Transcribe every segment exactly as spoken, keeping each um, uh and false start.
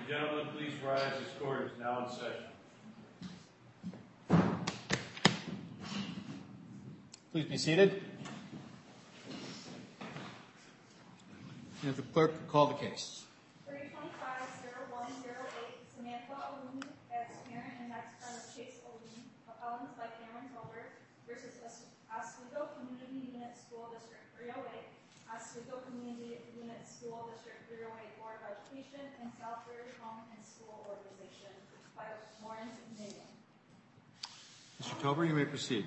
and gentlemen, please rise. This court is now in session. Please be seated. And if the clerk could call the case. three twenty-five oh one oh eight, Samantha Alumi as parent and next friend of Chase Alumi, appellants by Cameron Tolbert versus Oswego Community Unit School District three oh eight, Oswego Community Unit School District three oh eight Board of Education, and Southbury Home and School Organization by Lawrence Minion. Mister Tober, you may proceed.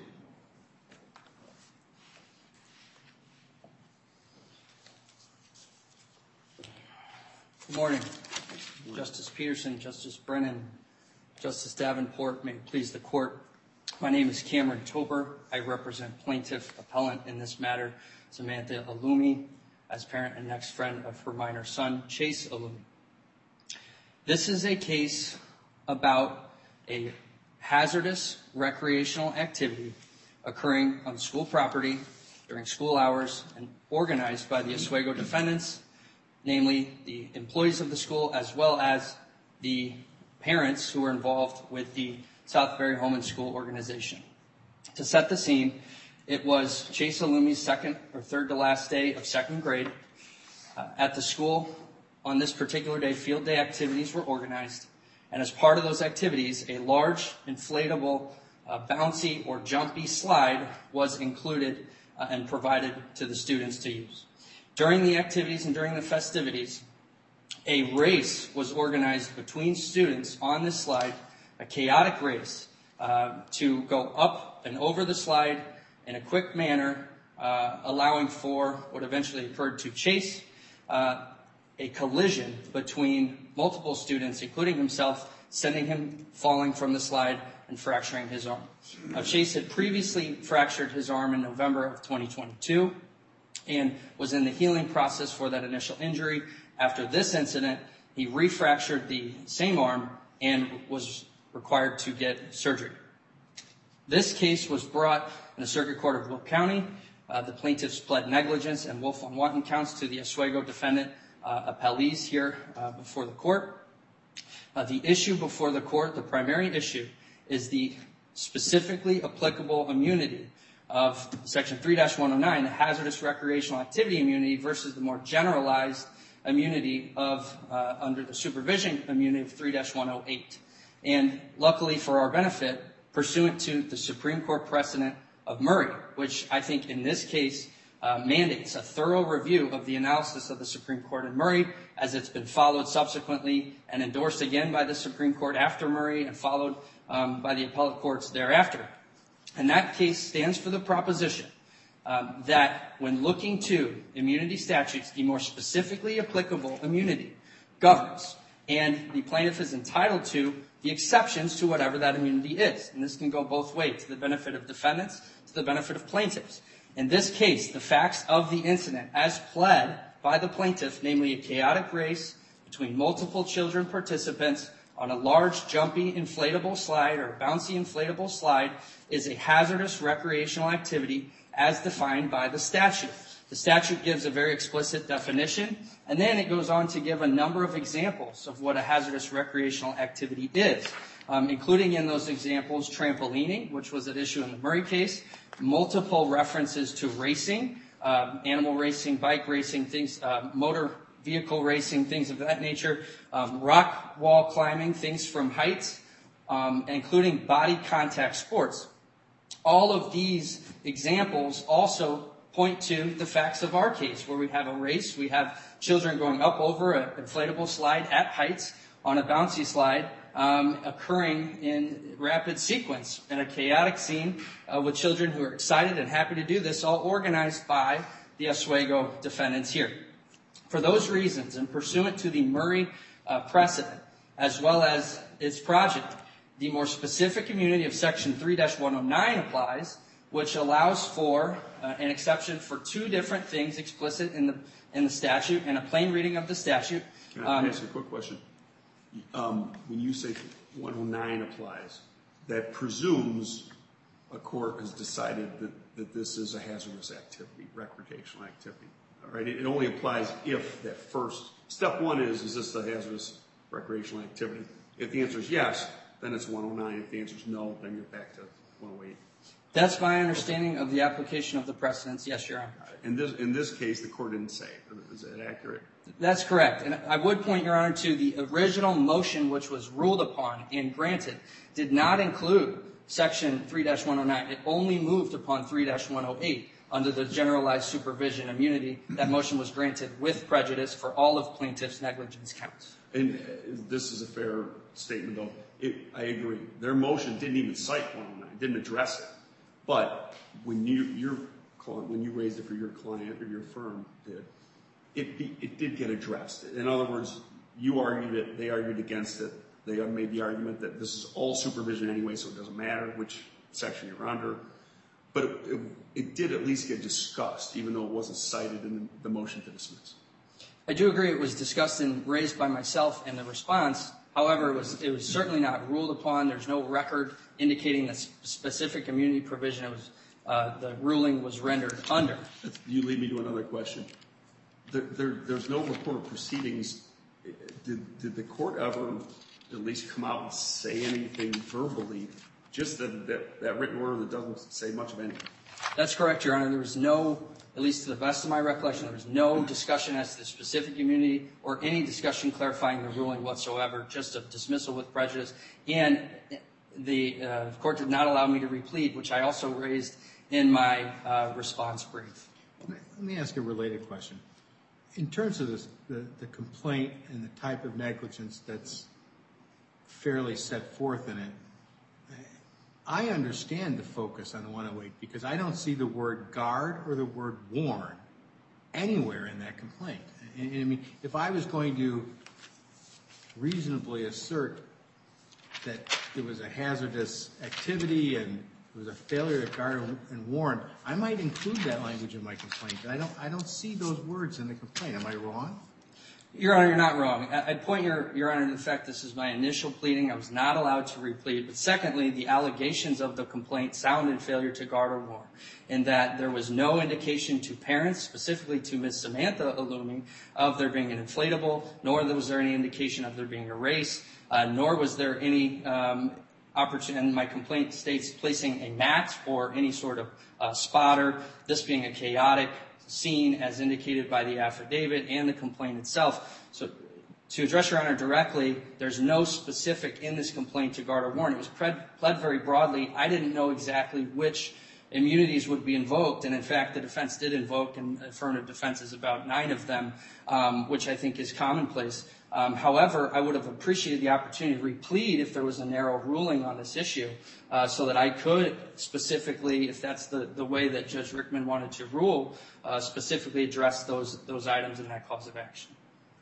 Good morning. Justice Peterson, Justice Brennan, Justice Davenport, may it please the court. My name is Cameron Tober. I represent plaintiff appellant in this matter, Samantha Alumi, as parent and next friend of her minor son, Chase Alumi. This is a case about a hazardous recreational activity occurring on school property during school hours and organized by the Oswego defendants, namely the employees of the school as well as the parents who were involved with the Southbury Home and School Organization. To set the scene, it was Chase Alumi's second or third to last day of second grade. Uh, at the school, on this particular day, field day activities were organized. And as part of those activities, a large inflatable uh, bouncy or jumpy slide was included uh, and provided to the students to use. During the activities and during the festivities, a race was organized between students on this slide, a chaotic race uh, to go up and over the slide in a quick manner, uh, allowing for what eventually occurred to Chase, uh, a collision between multiple students, including himself, sending him falling from the slide and fracturing his arm. Now, Chase had previously fractured his arm in November of twenty twenty-two. And was in the healing process for that initial injury. After this incident, he refractured the same arm and was required to get surgery. This case was brought in the Circuit Court of Will County. Uh, the plaintiffs pled negligence and Wolf on Wanton counts to the Oswego defendant uh, appellees here uh, before the court. Uh, the issue before the court, the primary issue, is the specifically applicable immunity of Section three dash one oh nine, the hazardous recreational activity immunity, versus the more generalized immunity of uh, under the supervision immunity of three dash one oh eight. And luckily for our benefit, pursuant to the Supreme Court precedent of Murray, which I think in this case uh, mandates a thorough review of the analysis of the Supreme Court in Murray, as it's been followed subsequently and endorsed again by the Supreme Court after Murray and followed um, by the appellate courts thereafter. And that case stands for the proposition um, that when looking to immunity statutes, the more specifically applicable immunity governs. And the plaintiff is entitled to the exceptions to whatever that immunity is. And this can go both ways, to the benefit of defendants, to the benefit of plaintiffs. In this case, the facts of the incident as pled by the plaintiff, namely a chaotic race between multiple children participants on a large, jumpy, inflatable slide or bouncy inflatable slide, is a hazardous recreational activity as defined by the statute. The statute gives a very explicit definition, and then it goes on to give a number of examples of what a hazardous recreational activity is, um, including in those examples trampolining, which was at issue in the Murray case, multiple references to racing, um, animal racing, bike racing, things, uh, motor vehicle racing, things of that nature, um, rock wall climbing, things from heights, um, including body contact sports. All of these examples also point to the facts of our case, where we have a race, we have children going up over an inflatable slide at heights on a bouncy slide, um, occurring in rapid sequence in a chaotic scene uh, with children who are excited and happy to do this, all organized by the Oswego defendants here. For those reasons, and pursuant to the Murray uh, precedent, as well as its progeny, the more specific immunity of Section three dash one oh nine applies, which allows for uh, an exception for two different things explicit in the in the statute and a plain reading of the statute. Can I um, ask a quick question? Um, when you say one oh nine applies, that presumes a court has decided that, that this is a hazardous activity, recreational activity. All right, it, it only applies if that first step one is is this a hazardous recreational activity? If the answer is yes, then it's one oh nine. If the answer is no, then you're back to one oh eight. That's my understanding of the application of the precedents. Yes, Your Honor. In this, in this case, the court didn't say. Is that accurate? That's correct. And I would point, Your Honor, to the original motion which was ruled upon and granted did not include Section three dash one oh nine. It only moved upon three dash one oh eight under the generalized supervision immunity. That motion was granted with prejudice for all of plaintiff's negligence counts. And uh, this is a fair statement, though. It, I agree. Their motion didn't even cite one oh nine, didn't address it. But when you your when you raised it for your client or your firm did, it be, it did get addressed. In other words, you argued it, they argued against it. They made the argument that this is all supervision anyway, so it doesn't matter which section you're under. But it, it, it did at least get discussed, even though it wasn't cited in the, the motion to dismiss. I do agree it was discussed and raised by myself in the response. However, it was, it was certainly not ruled upon. There's no record indicating the specific immunity provision it was, uh, the ruling was rendered under. You lead me to another question. There, there, there's no report of proceedings. Did, did the court ever at least come out and say anything verbally, just that, that, that written order that doesn't say much of anything? That's correct, Your Honor. There was no, at least to the best of my recollection, there was no discussion as to the specific immunity or any discussion clarifying the ruling whatsoever, just a dismissal with prejudice. And the uh, court did not allow me to replead, which I also raised in my uh, response brief. Let me ask a related question. In terms of this, the, the complaint and the type of negligence that's fairly set forth in it, I understand the focus on one oh eight because I don't see the word guard or the word warn anywhere in that complaint. And, and I mean, if I was going to reasonably assert that it was a hazardous activity and it was a failure to guard and warn, I might include that language in my complaint. But I don't, I don't see those words in the complaint. Am I wrong? Your Honor, you're not wrong. I'd point your, your Honor to the fact this is my initial pleading. I was not allowed to replead. But secondly, the allegations of the complaint sounded failure to guard or warn, in that there was no indication to parents, specifically to Miz Samantha Illumi, of there being an inflatable, nor was there any indication of there being a race, uh, nor was there any um, opportunity, and my complaint states placing a mat or any sort of uh, spotter, this being a chaotic scene as indicated by the affidavit and the complaint itself. So to address Your Honor directly, there's no specific in this complaint to guard or warn. It was pled, pled very broadly. I didn't know exactly which immunities would be invoked, and in fact the defense did invoke, and affirmative defense is about nine of them, um, which I think is commonplace. Um, however, I would have appreciated the opportunity to replead if there was a narrow ruling on this issue, uh, so that I could specifically, if that's the, the way that Judge Rickman wanted to rule, uh, specifically address those those items in that cause of action.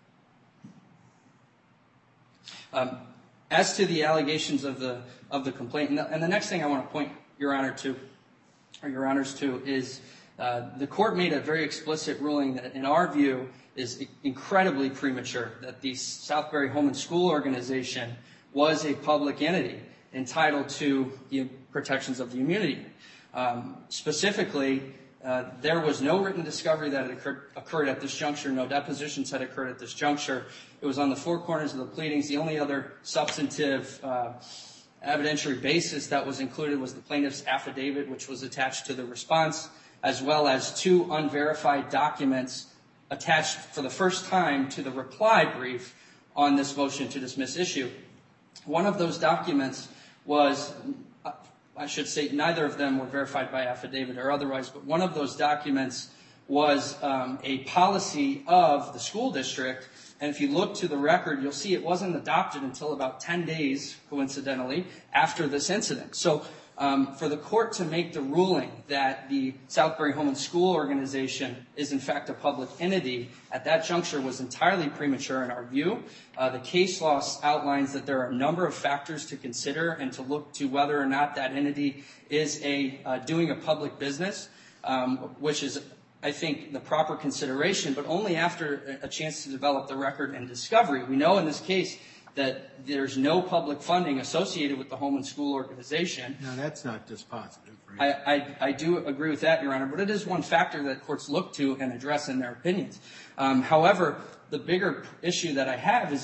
Um, as to the allegations of the of the complaint, and the, and the next thing I want to point Your Honor to, or Your Honors to, is uh, the court made a very explicit ruling that, in our view, is incredibly premature, that the Southbury Home and School Organization was a public entity entitled to the protections of the immunity. Um, specifically, uh, there was no written discovery that had occurred, occurred at this juncture. No depositions had occurred at this juncture. It was on the four corners of the pleadings. The only other substantive uh, evidentiary basis that was included was the plaintiff's affidavit, which was attached to the response, as well as two unverified documents attached for the first time to the reply brief on this motion to dismiss issue. One of those documents was, I should say neither of them were verified by affidavit or otherwise, but one of those documents was um, a policy of the school district. And if you look to the record, you'll see it wasn't adopted until about ten days, coincidentally, after this incident. So Um, for the court to make the ruling that the Southbury Home and School Organization is in fact a public entity at that juncture was entirely premature in our view. Uh, the case law outlines that there are a number of factors to consider and to look to whether or not that entity is a uh, doing a public business, um, which is, I think, the proper consideration, but only after a chance to develop the record and discovery. We know in this case that there's no public funding associated with the Home and School Organization. No, that's not dispositive, right? I, I, I do agree with that, Your Honor, but it is one factor that courts look to and address in their opinions. Um, however, the bigger issue that I have is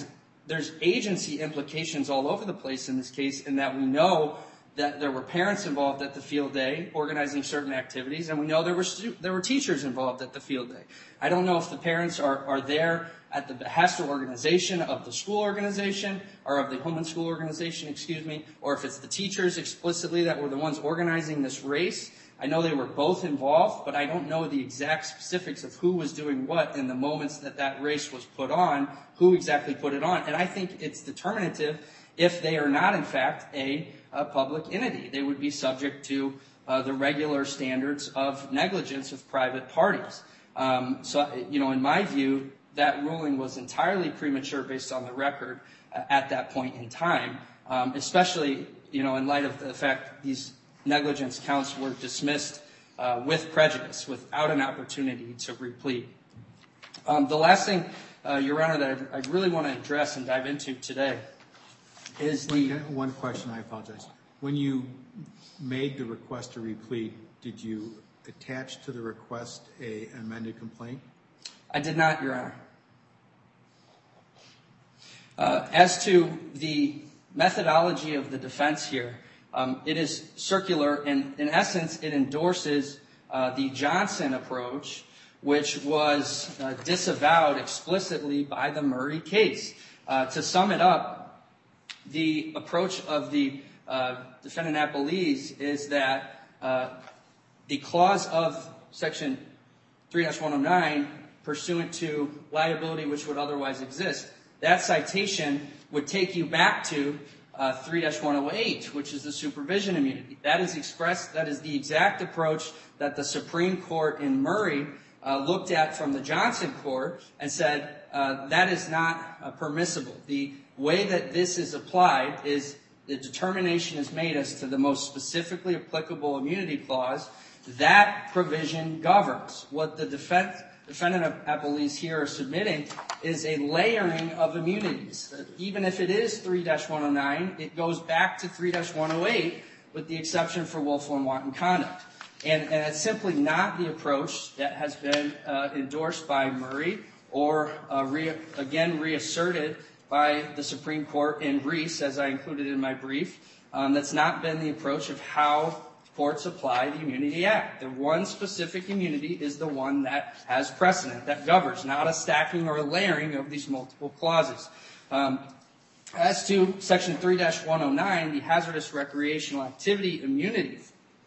there's agency implications all over the place in this case, in that we know that there were parents involved at the field day organizing certain activities, and we know there were stu- there were teachers involved at the field day. I don't know if the parents are, are there at the behest or organization of the school organization, or of the home and school organization, excuse me, or if it's the teachers explicitly that were the ones organizing this race. I know they were both involved, but I don't know the exact specifics of who was doing what in the moments that that race was put on, who exactly put it on. And I think it's determinative if they are not, in fact, a, a public entity. They would be subject to uh, the regular standards of negligence of private parties. Um, so, you know, in my view, that ruling was entirely premature based on the record uh, at that point in time, um, especially, you know, in light of the fact these negligence counts were dismissed uh, with prejudice, without an opportunity to replead. Um, the last thing, uh, Your Honor, that I, I really want to address and dive into today is the... One question, I apologize. When you made the request to replead, did you attach to the request a amended complaint? I did not, Your Honor. Uh, as to the methodology of the defense here, Um, it is circular, and in essence, it endorses uh, the Johnson approach, which was uh, disavowed explicitly by the Murray case. Uh, to sum it up, the approach of the uh, defendant appellees is that uh, the clause of Section three dash one oh nine, pursuant to liability which would otherwise exist, that citation would take you back to Uh, three dash one oh eight, which is the supervision immunity. That is expressed, that is the exact approach that the Supreme Court in Murray uh, looked at from the Johnson court and said uh, that is not uh, permissible. The way that this is applied is the determination is made as to the most specifically applicable immunity clause. That provision governs. What the defense defendant appellees here are submitting is a layering of immunities. Even if it is three dash one oh nine, it goes back to three dash one oh eight with the exception for willful and wanton conduct. And, and it's simply not the approach that has been uh, endorsed by Murray or, uh, re- again, reasserted by the Supreme Court in Reese, as I included in my brief. Um, that's not been the approach of how courts apply the Immunity Act. The one specific immunity is the one that has precedent, that governs, not a stacking or a layering of these multiple clauses. Um, as to Section three dash one oh nine, the hazardous recreational activity immunity,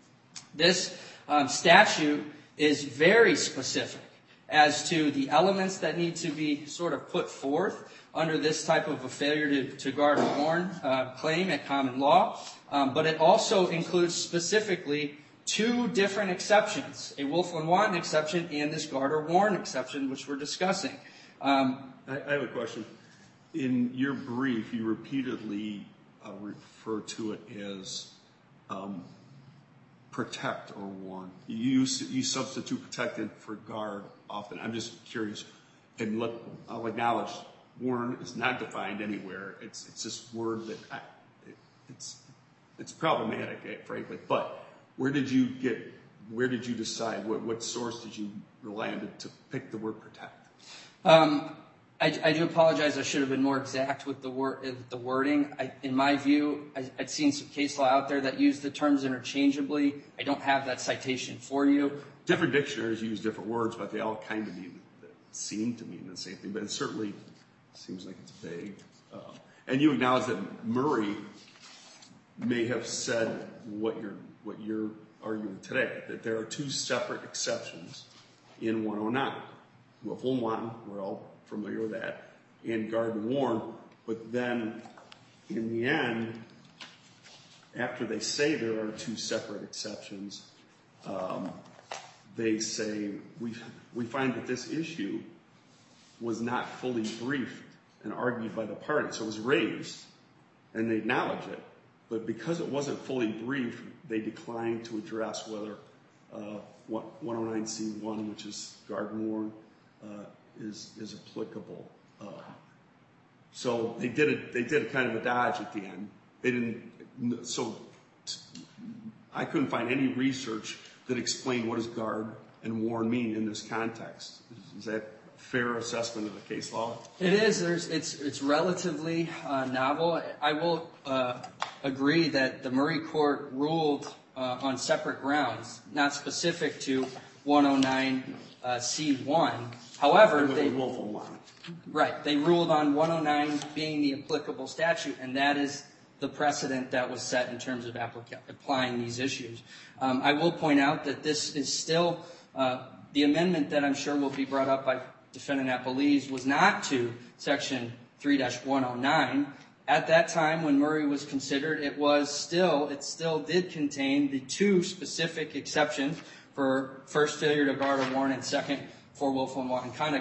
this um, statute is very specific as to the elements that need to be sort of put forth under this type of a failure to, to guard or warn uh, claim at common law. Um, but it also includes specifically two different exceptions, a willful and wanton exception and this guard or warn exception, which we're discussing. Um, I, I have a question. In your brief, you repeatedly uh, refer to it as um, protect or warn. You, you substitute protected for guard often. I'm just curious. And look, I'll acknowledge warn is not defined anywhere. It's it's this word that I, it, it's it's problematic, frankly. But where did you get? Where did you decide? What what source did you rely on to, to pick the word protect? Um, I, I do apologize. I should have been more exact with the word, the wording. I, in my view, I, I'd seen some case law out there that used the terms interchangeably. I don't have that citation for you. Different dictionaries use different words, but they all kind of mean, seem to mean the same thing. But it certainly seems like it's vague. Uh, and you acknowledge that Murray may have said what you're what you're arguing today, that there are two separate exceptions in one oh nine. Willful and wanton, we're all familiar with that, and guard and warn. But then, in the end, after they say there are two separate exceptions, um, they say we we find that this issue was not fully briefed and argued by the parties. So it was raised, and they acknowledge it. But because it wasn't fully briefed, they declined to address whether uh, one oh nine C one, which is guard and warn, uh, is is applicable. Uh, so they did it. They did a kind of a dodge at the end. They didn't. So I couldn't find any research that explained what does guard and warn mean in this context. Is, is that fair assessment of the case law? It is. There's, it's it's relatively uh, novel. I will uh, agree that the Murray Court ruled uh, on separate grounds, not specific to one oh nine C one. However, they right they ruled on one oh nine being the applicable statute, and that is the precedent that was set in terms of applica- applying these issues. Um, I will point out that this is still uh, the amendment that I'm sure will be brought up by defendant appellees was not to Section three dash one oh nine. At that time, when Murray was considered, it was still, it still did contain the two specific exceptions for first, failure to guard a warrant, and second, for willful and wanton conduct.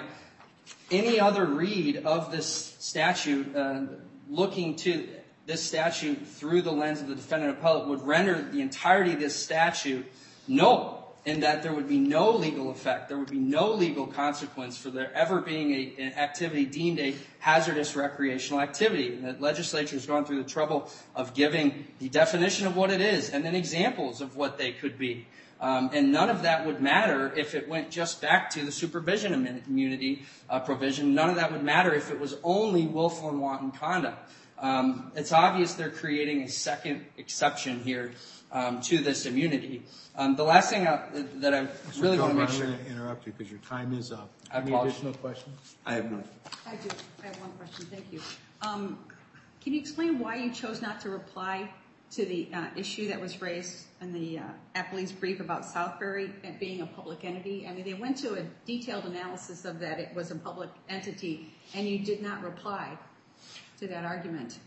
Any other read of this statute, uh, looking to this statute through the lens of the defendant appellate, would render the entirety of this statute null, in that there would be no legal effect, there would be no legal consequence for there ever being a, an activity deemed a hazardous recreational activity. And the legislature has gone through the trouble of giving the definition of what it is and then examples of what they could be. Um, and none of that would matter if it went just back to the supervision immunity uh, provision. None of that would matter if it was only willful and wanton conduct. Um, it's obvious they're creating a second exception here um, to this immunity. Um, the last thing I, that I really want to make sure... I'm going to interrupt you because your time is up. I Any apologize. additional questions? I have none. I do. I have one question. Thank you. Um, can you explain why you chose not to reply to the uh, issue that was raised in the uh, appellee's brief about Southbury being a public entity? I mean, they went to a detailed analysis of that it was a public entity, and you did not reply to that argument.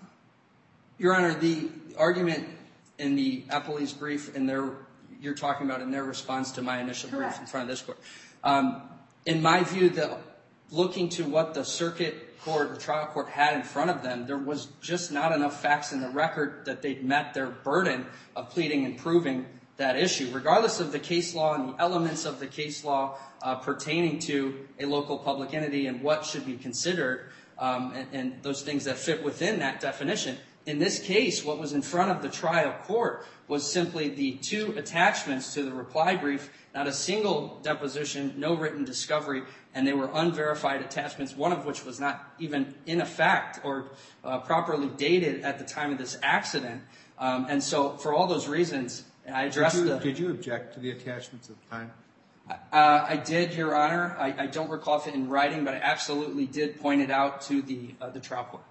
Your Honor, the argument in the appellee's brief, in their, you're talking about in their response to my initial Correct. brief in front of this court. Um, in my view, the, looking to what the circuit court, the trial court had in front of them, there was just not enough facts in the record that they'd met their burden of pleading and proving that issue. Regardless of the case law and the elements of the case law uh, pertaining to a local public entity and what should be considered, um, and, and those things that fit within that definition. In this case, what was in front of the trial court was simply the two attachments to the reply brief, not a single deposition, no written discovery, and they were unverified attachments, one of which was not even in effect or uh, properly dated at the time of this accident. Um, and so for all those reasons, I addressed did you, the... Did you object to the attachments at the time? Uh, I did, Your Honor. I, I don't recall if it in writing, but I absolutely did point it out to the uh, the trial court.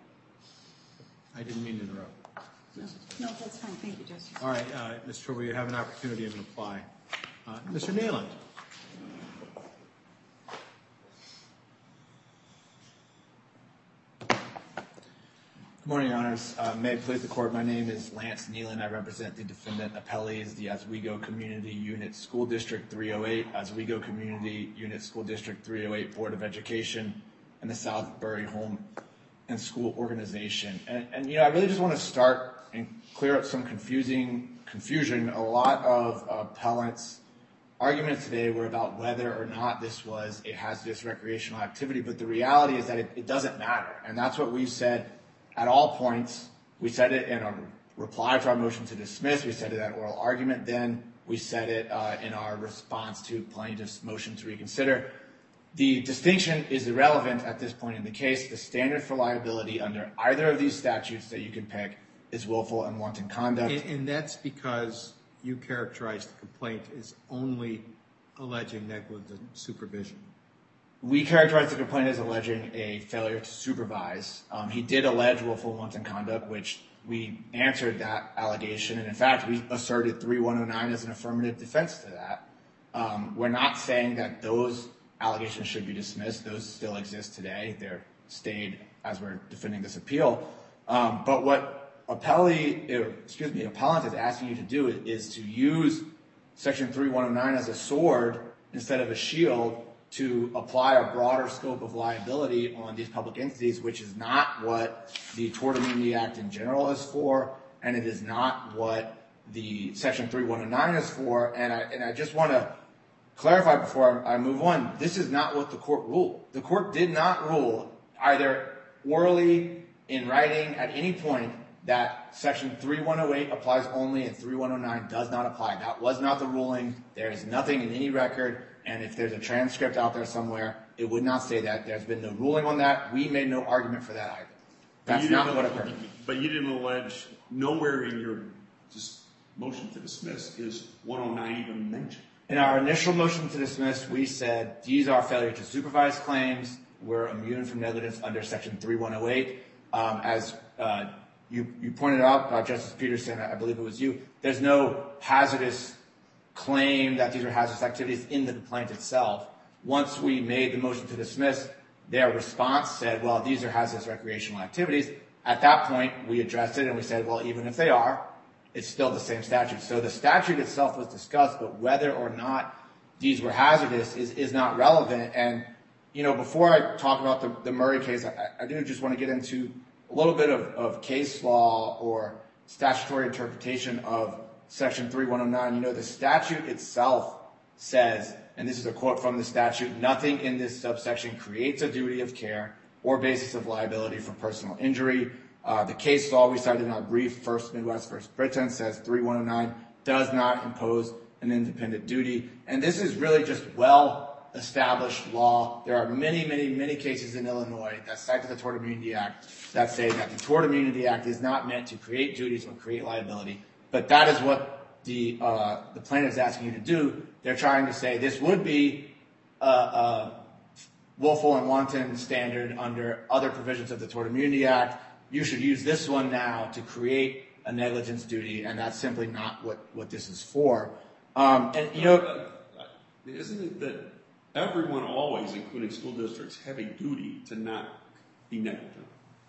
I didn't mean to interrupt. No, no that's fine. Thank you, Justice. All right, uh, Mister Trevor, you have an opportunity to reply. Uh, Mister Nayland. Good morning, Your Honors. Uh, may it please the Court, my name is Lance Nealon. I represent the defendant appellees, the Oswego Community Unit School District three oh eight, Oswego Community Unit School District three oh eight Board of Education, and the Southbury Home and School Organization. And, and you know, I really just want to start and clear up some confusing confusion. A lot of appellants' arguments today were about whether or not this was a hazardous recreational activity, but the reality is that it, it doesn't matter, and that's what we've said at all points. We said it in our reply to our motion to dismiss. We said it at oral argument then. We said it uh, in our response to plaintiff's motion to reconsider. The distinction is irrelevant at this point in the case. The standard for liability under either of these statutes that you can pick is willful and wanton conduct. And, and that's because you characterize the complaint as only alleging negligent supervision. We characterize the complaint as alleging a failure to supervise. Um, he did allege willful and wanton conduct, which we answered that allegation. And in fact, we asserted three one oh nine as an affirmative defense to that. Um, we're not saying that those allegations should be dismissed. Those still exist today. They're stayed as we're defending this appeal. Um, but what appellee, er, excuse me, appellant is asking you to do is to use Section three one oh nine as a sword instead of a shield to apply a broader scope of liability on these public entities, which is not what the Tort Immunity Act in general is for, and it is not what the Section three one oh nine is for. And I, and I just want to clarify before I move on, this is not what the court ruled. The court did not rule either orally, in writing, at any point that Section three one oh eight applies only and three one oh nine does not apply. That was not the ruling. There is nothing in any record. And if there's a transcript out there somewhere, It would not say that. There's been no ruling on that. We made no argument for that either. But That's you not didn't- what occurred. But you didn't allege, nowhere in your just motion to dismiss is one oh nine even mentioned. In our initial motion to dismiss, we said these are failure to supervise claims. We're immune from negligence under Section three one oh eight. Um, as uh, you, you pointed out, uh, Justice Peterson, I believe it was you, there's no hazardous claim that these are hazardous activities in the complaint itself. Once we made the motion to dismiss, their response said, well, these are hazardous recreational activities. At that point, we addressed it and we said, well, even if they are, it's still the same statute. So the statute itself was discussed, but whether or not these were hazardous is, is not relevant. And, you know, before I talk about the, the Murray case, I, I do just want to get into a little bit of, of case law or statutory interpretation of Section three one oh nine. You know, the statute itself says, and this is a quote from the statute, nothing in this subsection creates a duty of care or basis of liability for personal injury. Uh, the case law we cited in our brief, First Midwest First Britain, says three one oh nine does not impose an independent duty. And this is really just well-established law. There are many, many, many cases in Illinois that cite the Tort Immunity Act that say that the Tort Immunity Act is not meant to create duties or create liability. But that is what the, uh, the plaintiff is asking you to do. They're trying to say this would be a, a willful and wanton standard under other provisions of the Tort Immunity Act. You should use this one now to create a negligence duty, and that's simply not what, what this is for. Um, and, you know, Isn't it that everyone always, including school districts, have a duty to not be negligent?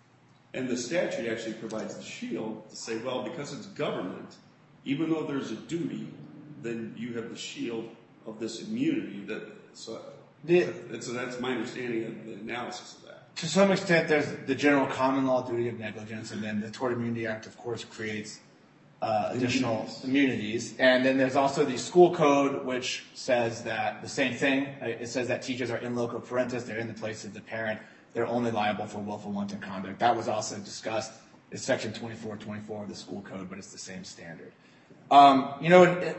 And the statute actually provides the shield to say, well, because it's government, even though there's a duty, then you have the shield of this immunity. That so, the, so that's my understanding of the analysis of that. To some extent, there's the general common law duty of negligence, and then the Tort Immunity Act, of course, creates uh, additional immunities. immunities. And then there's also the school code, which says that the same thing. It says that teachers are in loco parentis, they're in the place of the parent. They're only liable for willful wanton conduct. That was also discussed in Section twenty-four twenty-four of the school code, but it's the same standard. Um, you know, and,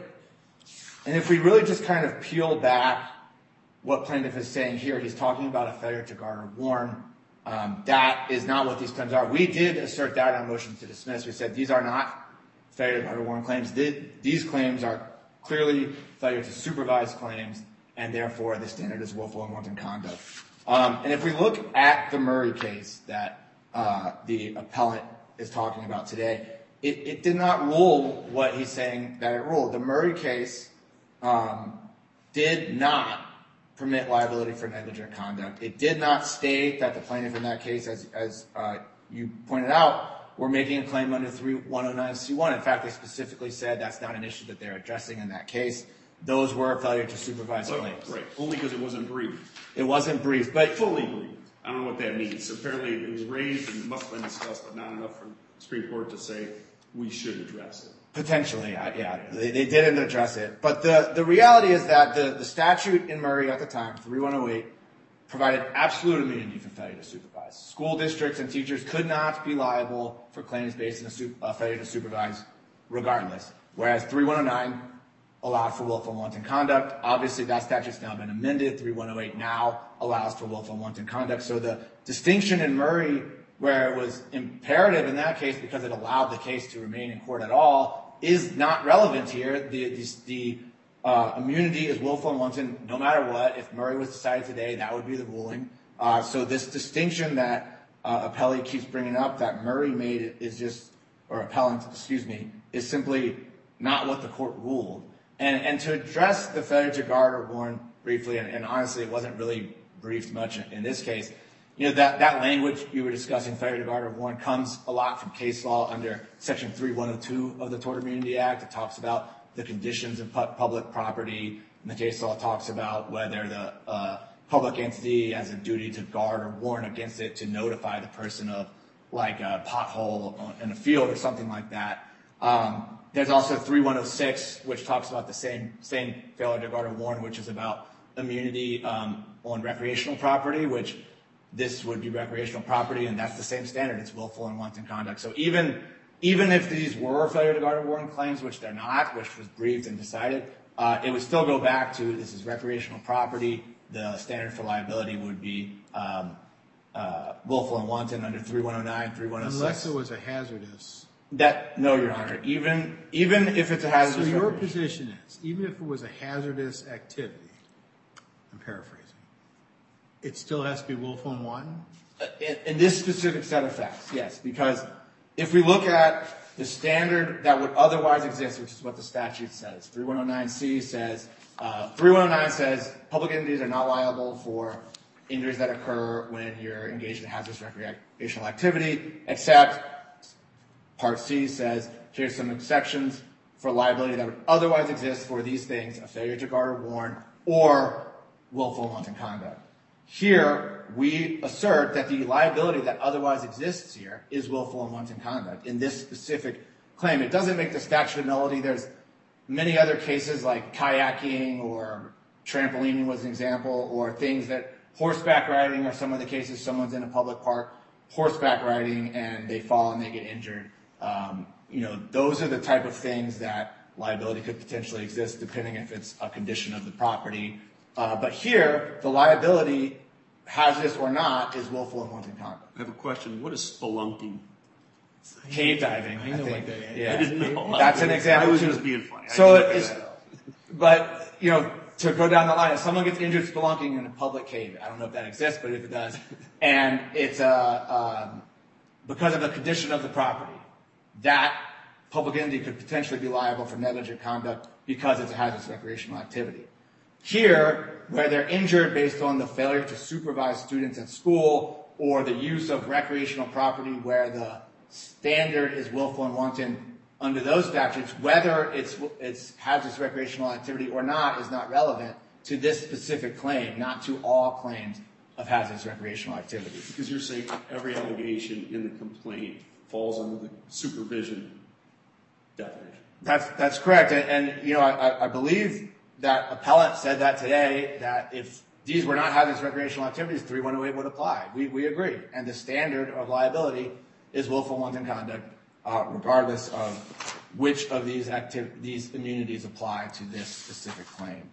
and if we really just kind of peel back what plaintiff is saying here, he's talking about a failure to guard or warn. Um, that is not what these claims are. We did assert that on motion to dismiss. We said these are not failure to guard or warn claims. These claims are clearly failure to supervise claims, and therefore the standard is willful and wanton conduct. Um, and if we look at the Murray case that uh, the appellant is talking about today, it, it did not rule what he's saying that it ruled. The Murray case um, did not permit liability for negligent conduct. It did not state that the plaintiff in that case, as, as uh, you pointed out, were making a claim under three one oh nine C one. In fact, they specifically said that's not an issue that they're addressing in that case. Those were failure to supervise Oh, claims. right, only because it wasn't briefed. It wasn't brief, but Fully briefed. I don't know what that means. Apparently it was raised and it must have been discussed, but not enough for the Supreme Court to say we should address it. potentially, uh, yeah, they, they didn't address it. But the, the reality is that the, the statute in Murray at the time, three one oh eight, provided absolute immunity for failure to supervise. School districts and teachers could not be liable for claims based on a su- uh, failure to supervise regardless, whereas three one oh nine allowed for willful and wanton conduct. Obviously, that statute's now been amended. three one oh eight now allows for willful and wanton conduct. So the distinction in Murray, where it was imperative in that case because it allowed the case to remain in court at all, is not relevant here. The, the, the uh, immunity is willful and wanton no matter what. If Murray was decided today, that would be the ruling. Uh, so this distinction that uh, appellee keeps bringing up that Murray made is just, or appellant, excuse me, is simply not what the court ruled. And, and to address the failure to guard or warn briefly, and, and honestly, it wasn't really briefed much in, in this case, you know, that, that language you were discussing, failure to guard or warn, comes a lot from case law under Section three one oh two of the Tort Immunity Act. It talks about the conditions of pu- public property, and the case law talks about whether the uh, public entity has a duty to guard or warn against it to notify the person of, like, a pothole in a field or something like that. Um, there's also three one oh six, which talks about the same same failure to guard or warn, which is about immunity um, on recreational property, which this would be recreational property, and that's the same standard. It's willful and wanton conduct. So even even if these were failure to guard or warn claims, which they're not, which was briefed and decided, uh, it would still go back to this is recreational property. the standard for liability would be um, uh, willful and wanton under three one oh nine, three one oh six. Unless it was a hazardous. That, no, Your Honor. Even even if it's a hazardous. So your recreation- position is, even if it was a hazardous activity, I'm paraphrasing, it still has to be willful and wanton? In, in this specific set of facts, yes, because if we look at the standard that would otherwise exist, which is what the statute says, three one oh nine C says, uh, three one oh nine says public entities are not liable for injuries that occur when you're engaged in hazardous recreational activity, except Part C says, here's some exceptions for liability that would otherwise exist for these things: a failure to guard or warn, or willful and wanton conduct. Here, we assert that the liability that otherwise exists here is willful and wanton conduct in this specific claim. It doesn't make the statute of nullity. There's many other cases like kayaking or trampolining was an example, or things that horseback riding are some of the cases. Someone's in a public park horseback riding and they fall and they get injured. Um, you know, those are the type of things that liability could potentially exist depending if it's a condition of the property. Uh, but here, the liability, hazardous or not, is willful and wanton conduct. I have a question. What is spelunking? Cave diving, I I, know think. what that is. Yeah. I didn't know. That's an example. I was too. just being funny. I So didn't look it's, that up. but you know, to go down the line, if someone gets injured spelunking in a public cave, I don't know if that exists, but if it does, and it's uh, um, because of the condition of the property, that public entity could potentially be liable for negligent conduct because it's a hazardous recreational activity. Here, where they're injured based on the failure to supervise students at school or the use of recreational property where the standard is willful and wanton, under those statutes, whether it's it's hazardous recreational activity or not is not relevant to this specific claim, not to all claims of hazardous recreational activity. Because you're saying every allegation in the complaint falls under the supervision definition. That's that's correct, and, and you know I, I believe that appellant said that today, that if these were not hazardous recreational activities, three one oh eight would apply. We we agree, and the standard of liability is willful and wanton conduct, uh, regardless of which of these activ- these immunities apply to this specific claim.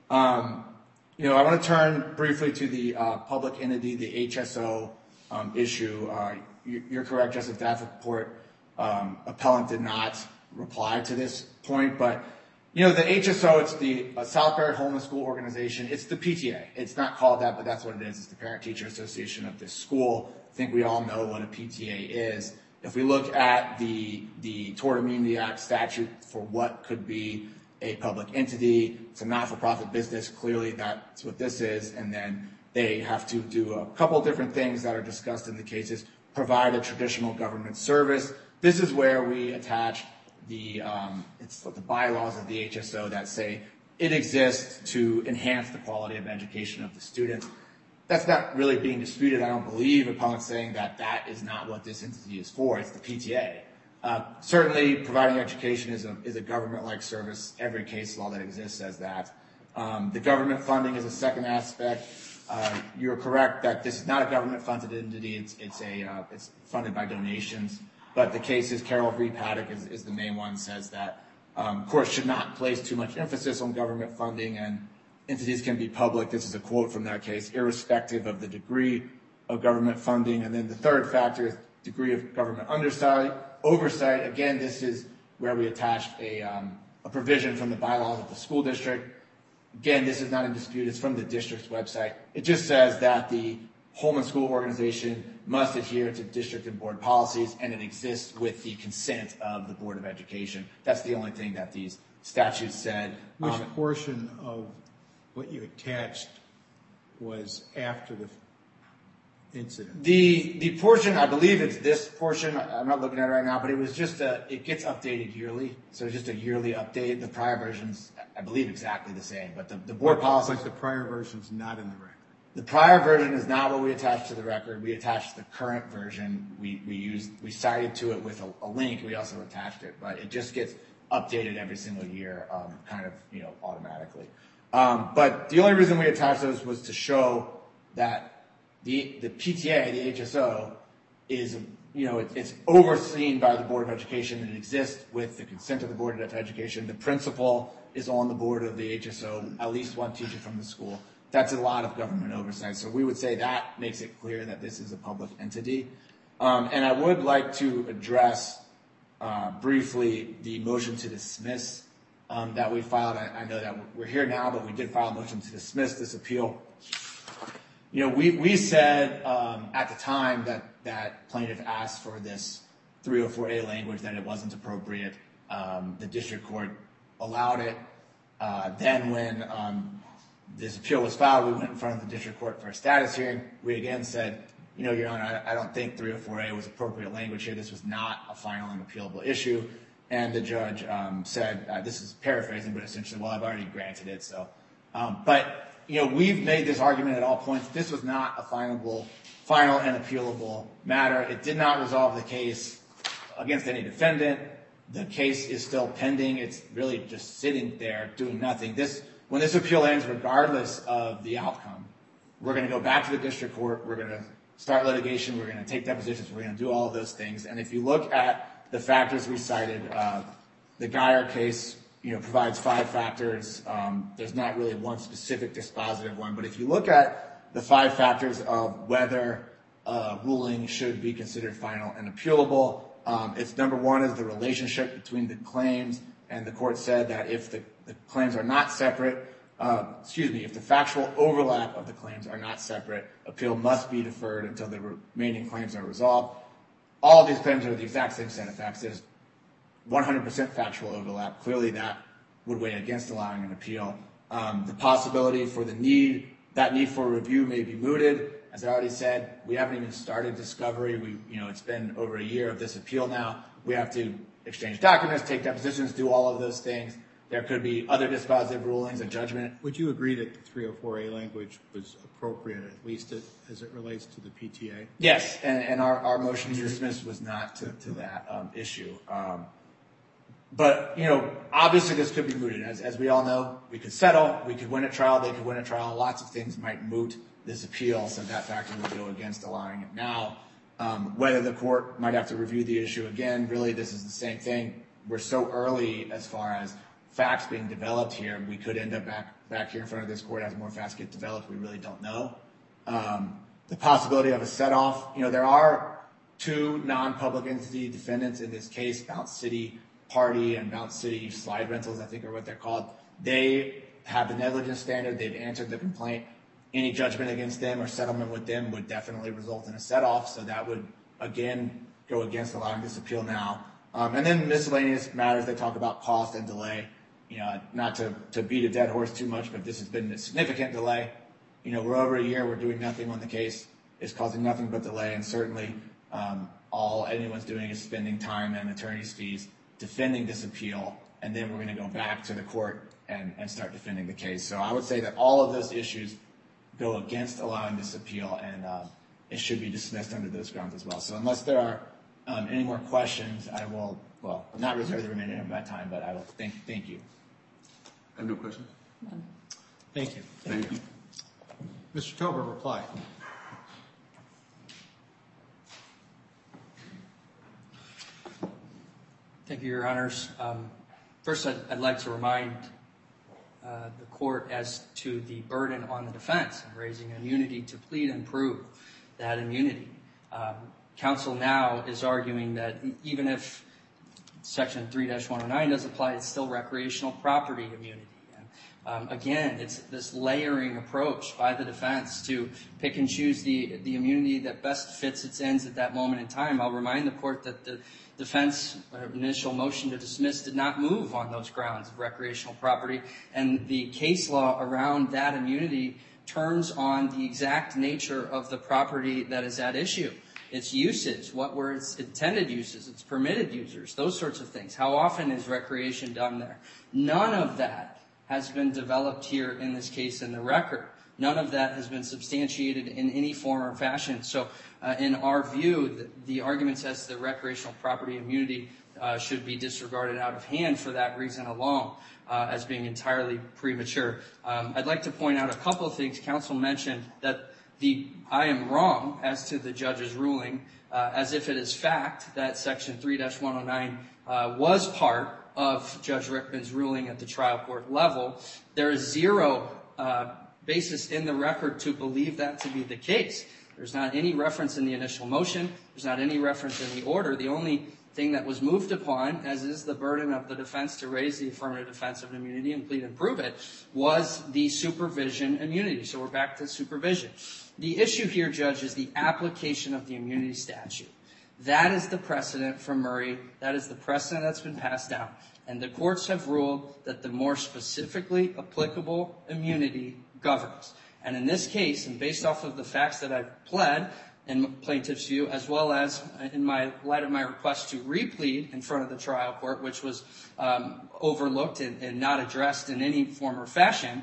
Um, you know, I want to turn briefly to the uh, public entity, the H S O um, issue. Uh, you, you're correct, Justice Davenport. Um, appellant did not reply to this point, but you know, the H S O, it's the uh, South Barrett Holman School Organization. It's the P T A. It's not called that, but that's what it is. It's the Parent Teacher Association of this school. I think we all know what a P T A is. If we look at the the Tort Immunity Act statute for what could be a public entity, it's a not-for-profit business. Clearly, that's what this is. And then they have to do a couple different things that are discussed in the cases. Provide a traditional government service. This is where we attach the um, it's the bylaws of the H S O that say it exists to enhance the quality of education of the students. That's not really being disputed. I don't believe appellants saying that that is not what this entity is for. It's the P T A. Uh, certainly, providing education is a is a government-like service. Every case law that exists says that. Um, the government funding is a second aspect. Uh, you're correct that this is not a government-funded entity. It's it's a uh, it's funded by donations. But the case is Carol V. Paddock is, is the main one, says that um, courts should not place too much emphasis on government funding and entities can be public. This is a quote from that case, irrespective of the degree of government funding. And then the third factor is degree of government undersight, oversight. Again, this is where we attached a, um, a provision from the bylaws of the school district. Again, this is not in dispute. It's from the district's website. It just says that the Holman School Organization must adhere to district and board policies, and it exists with the consent of the Board of Education. That's the only thing that these statutes said. Which Um, portion of what you attached was after the incident? The the portion, I believe it's this portion. I'm not looking at it right now, but it was just a. It gets updated yearly, so it's just a yearly update. The prior version's, I believe, exactly the same, but the, the board policies. But the prior version's not in the record. The prior version is not what we attached to the record. We attached the current version. We we used we cited to it with a, a link. We also attached it, but it just gets updated every single year, um, kind of you know automatically. Um, but the only reason we attached those was to show that the the P T A, the H S O, is you know it, it's overseen by the Board of Education and it exists with the consent of the Board of Education. The principal is on the board of the H S O, at least one teacher from the school. that's a lot of government oversight. So we would say that makes it clear that this is a public entity. Um, and I would like to address uh, briefly the motion to dismiss um, that we filed. I, I know that we're here now, but we did file a motion to dismiss this appeal. You know, we, we said um, at the time that, that plaintiff asked for this three oh four A language, that it wasn't appropriate. Um, the district court allowed it. Uh, then when um, this appeal was filed, we went in front of the district court for a status hearing. We again said, you know, Your Honor, I, I don't think three oh four A was appropriate language here. This was not a final and appealable issue. And the judge um, said, uh, this is paraphrasing, but essentially, well, I've already granted it. So, um, but, you know, we've made this argument at all points. This was not a finable, final and appealable matter. It did not resolve the case against any defendant. The case is still pending. It's really just sitting there doing nothing. This, when this appeal ends, regardless of the outcome, we're going to go back to the district court. We're going to start litigation. We're going to take depositions. We're going to do all of those things. And if you look at the factors we cited, uh, the Geyer case, you know, provides five factors. Um, there's not really one specific dispositive one, but if you look at the five factors of whether a ruling should be considered final and appealable, um, it's number one is the relationship between the claims, and the court said that if the, the claims are not separate, uh, excuse me, if the factual overlap of the claims are not separate, appeal must be deferred until the remaining claims are resolved. All of these claims are the exact same set of facts. There's one hundred percent factual overlap. Clearly that would weigh against allowing an appeal. Um, the possibility for the need, that need for review may be mooted. As I already said, we haven't even started discovery. We, you know, it's been over a year of this appeal now. We have to exchange documents, take depositions, do all of those things. There could be other dispositive rulings, a judgment. Would you agree that the three oh four A language was appropriate, at least as it relates to the P T A? Yes, and, and our, our motion to dismiss was not to, to that um, issue. Um, But, you know, obviously this could be mooted. As, as we all know, we could settle, we could win a trial, they could win a trial. Lots of things might moot this appeal, so that factor would go against allowing it now. Um, whether the court might have to review the issue again, really this is the same thing. We're so early as far as facts being developed here. We could end up back, back here in front of this court as more facts get developed. We really don't know. Um, the possibility of a set-off, you know, there are two non-public entity defendants in this case, Bounce City Party and Bounce City Slide Rentals, I think are what they're called. They have the negligence standard. They've answered the complaint. Any judgment against them or settlement with them would definitely result in a set-off, so that would, again, go against allowing this appeal now. Um, and then miscellaneous matters, they talk about cost and delay. You know, not to, to beat a dead horse too much, but this has been a significant delay. You know, we're over a year, we're doing nothing on the case. It's causing nothing but delay, and certainly um, all anyone's doing is spending time and attorney's fees defending this appeal, and then we're going to go back to the court and, and start defending the case. So I would say that all of those issues go against allowing this appeal, and uh, it should be dismissed under those grounds as well. So unless there are um, any more questions, I will, well, not reserve the remainder of my time, but I will thank, thank you. I have no questions. Thank you. Thank you. Mister Tober, reply. Thank you, Your Honors. Um, first, I'd, I'd like to remind uh, the court as to the burden on the defense in raising immunity to plead and prove that immunity. Um, counsel now is arguing that even if Section three dash one oh nine does apply, it's still recreational property immunity. And, um, again, it's this layering approach by the defense to pick and choose the, the immunity that best fits its ends at that moment in time. I'll remind the court that the defense initial motion to dismiss did not move on those grounds of recreational property, and the case law around that immunity turns on the exact nature of the property that is at issue. Its usage, what were its intended uses, its permitted users, those sorts of things. How often is recreation done there? None of that has been developed here in this case in the record. None of that has been substantiated in any form or fashion. So uh, in our view, the, the arguments as to the recreational property immunity uh, should be disregarded out of hand for that reason alone, uh, as being entirely premature. Um, I'd like to point out a couple of things. Counsel mentioned that the I am wrong as to the judge's ruling, uh, as if it is fact that Section three dash one oh nine uh, was part of Judge Rickman's ruling at the trial court level. There is zero uh, basis in the record to believe that to be the case. There's not any reference in the initial motion. There's not any reference in the order. The only thing that was moved upon, as is the burden of the defense to raise the affirmative defense of immunity and plead and prove it, was the supervision immunity. So we're back to supervision. The issue here, Judge, is the application of the immunity statute. That is the precedent from Murray. That is the precedent that's been passed down. And the courts have ruled that the more specifically applicable immunity governs. And in this case, and based off of the facts that I've pled in plaintiff's view, as well as in my light of my request to replead in front of the trial court, which was um, overlooked and, and not addressed in any form or fashion,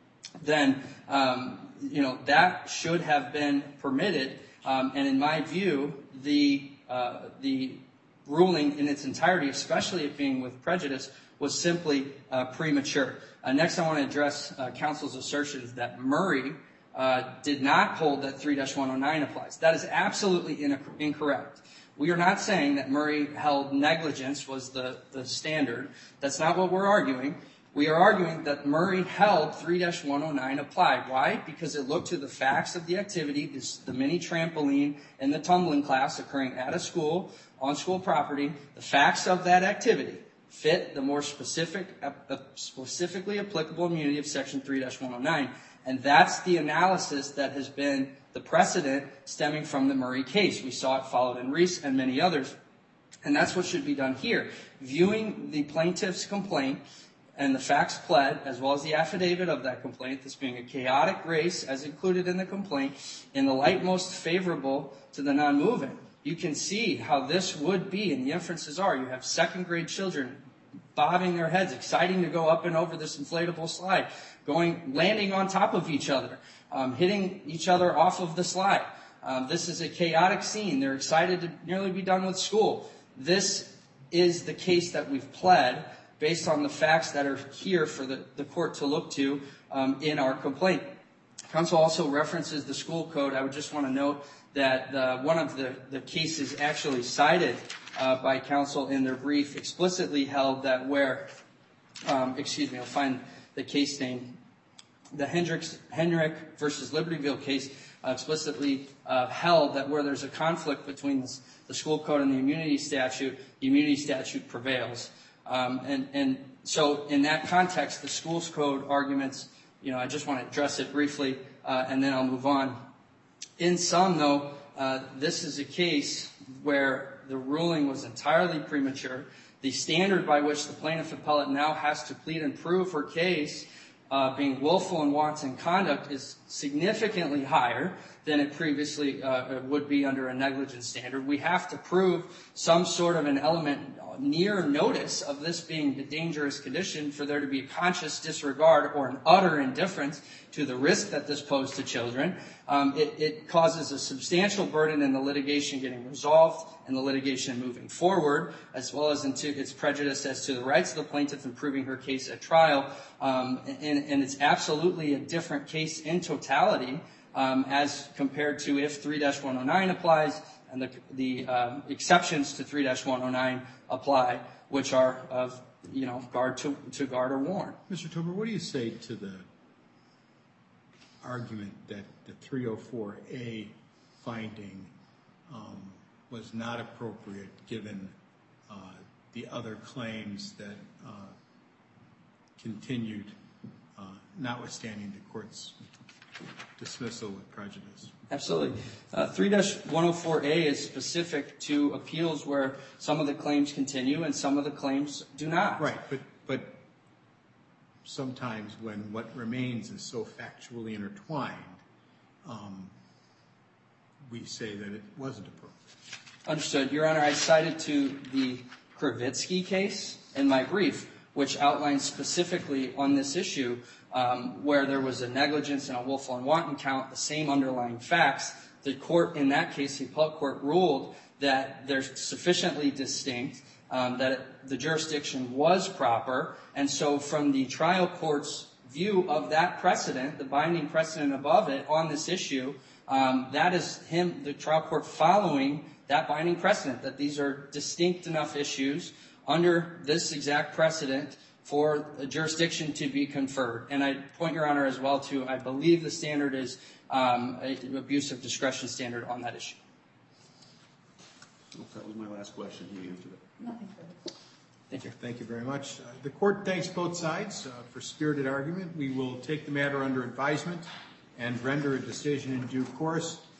then um, you know that should have been permitted. Um, and in my view, the uh, the ruling in its entirety, especially it being with prejudice, was simply uh, premature. Uh, next, I want to address uh, counsel's assertions that Murray uh, did not hold that three dash one oh nine applies. That is absolutely in- incorrect. We are not saying that Murray held negligence was the, the standard. That's not what we're arguing. We are arguing that Murray held three dash one oh nine applied. Why? Because it looked to the facts of the activity, this, the mini trampoline and the tumbling class occurring at a school, on school property, the facts of that activity fit the more specific, uh, specifically applicable immunity of Section three dash one oh nine. And that's the analysis that has been the precedent stemming from the Murray case. We saw it followed in Reese and many others. And that's what should be done here. Viewing the plaintiff's complaint and the facts pled, as well as the affidavit of that complaint, this being a chaotic race as included in the complaint, in the light most favorable to the non-moving, you can see how this would be, and the inferences are, you have second grade children bobbing their heads, exciting to go up and over this inflatable slide, going, landing on top of each other, um, hitting each other off of the slide. Um, this is a chaotic scene. They're excited to nearly be done with school. This is the case that we've pled based on the facts that are here for the, the court to look to um, in our complaint. Counsel also references the school code. I would just want to note that uh, one of the, the cases actually cited uh, by counsel in their brief explicitly held that where, um, excuse me, I'll find the case name, the Hendricks, Henrik versus Libertyville case uh, explicitly uh, held that where there's a conflict between the, the school code and the immunity statute, the immunity statute prevails. Um, and, and so in that context, the schools code arguments, you know, I just want to address it briefly, uh, and then I'll move on. In sum, though, uh, this is a case where the ruling was entirely premature. The standard by which the plaintiff appellate now has to plead and prove her case, uh, being willful and wanton conduct, is significantly higher than it previously uh, would be under a negligence standard. We have to prove some sort of an element near notice of this being a dangerous condition for there to be a conscious disregard or an utter indifference to the risk that this posed to children. Um, it, it causes a substantial burden in the litigation getting resolved and the litigation moving forward, as well as into its prejudice as to the rights of the plaintiff in proving her case at trial. Um, and, and it's absolutely a different case in totality um, as compared to if three dash one oh nine applies and the, the um, exceptions to three dash one oh nine apply, which are of, you know, guard to, to guard or warn. Mister Tober, what do you say to the argument that the three oh four A finding um, was not appropriate given uh, the other claims that uh, continued, uh, notwithstanding the court's dismissal with prejudice? Absolutely. Uh, three dash one oh four A is specific to appeals where some of the claims continue and some of the claims do not. Right, but but sometimes when what remains is so factually intertwined, um, we say that it wasn't appropriate. Understood. Your Honor, I cited to the Kravitsky case in my brief, which outlines specifically on this issue um, where there was a negligence and a willful and wanton count, the same underlying facts. The court in that case, the appellate court, ruled that they're sufficiently distinct, um, that it, the jurisdiction was proper, and so from the trial court's view of that precedent, the binding precedent above it on this issue, um, that is him, the trial court, following that binding precedent, that these are distinct enough issues under this exact precedent for a jurisdiction to be conferred. And I point Your Honor as well to, I believe the standard is um, an abuse of discretion standard on that issue. That was my last question. You answered it. Nothing further. Thank you. Thank you very much. Uh, The court thanks both sides uh, for spirited argument. We will take the matter under advisement and render a decision in due course.